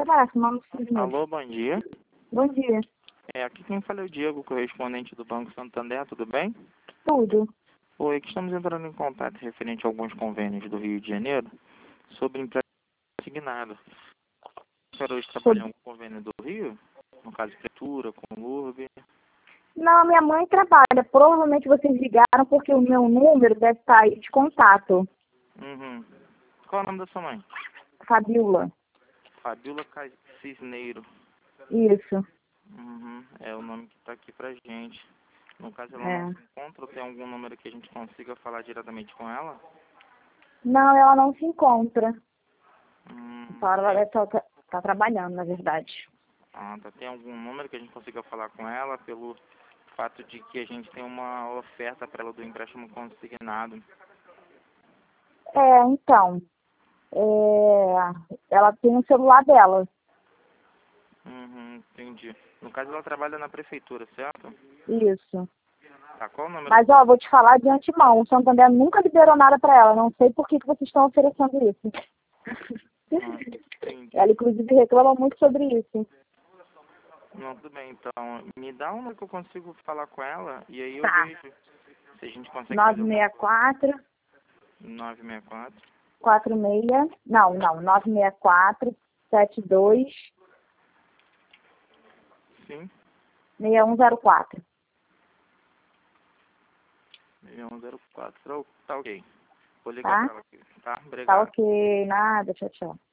Parece, mano. Alô, bom dia. Bom dia. Aqui quem fala é o Diego, correspondente do Banco Santander, tudo bem? Tudo. Oi, aqui estamos entrando em contato referente a alguns convênios do Rio de Janeiro sobre empréstimo assignado. Quero hoje trabalhar em algum convênio do Rio, no caso Prefeitura, com LURB. Não, minha mãe trabalha. Provavelmente vocês ligaram porque o meu número deve estar aí de contato. Uhum. Qual é o nome da sua mãe? Fabiola. Fabiola Cisneiro. Isso. Uhum. É o nome que está aqui pra gente. No caso, ela não É. se encontra ou tem algum número que a gente consiga falar diretamente com ela? Não, ela não se encontra. Então ela Tem... deve estar trabalhando, na verdade. Ah, tá. Tem algum número que a gente consiga falar com ela pelo fato de que a gente tem uma oferta para ela do empréstimo consignado? Então, ela tem o celular dela. Uhum, entendi. No caso, ela trabalha na prefeitura, certo? Isso. Tá, qual o número? Mas, vou te falar de antemão. O Santander nunca liberou nada para ela. Não sei por que vocês estão oferecendo isso. Entendi. Ela, inclusive, reclama muito sobre isso. Não, tudo bem, então. Me dá um número que eu consigo falar com ela e aí eu Tá. vejo se a gente consegue fazer 964 964. 46. Não, 964 72 Sim, 6104. 6104. Tá ok. Vou ligar Tá? para ela aqui, tá? Tá Obrigado. ok. Nada. Tchau, tchau.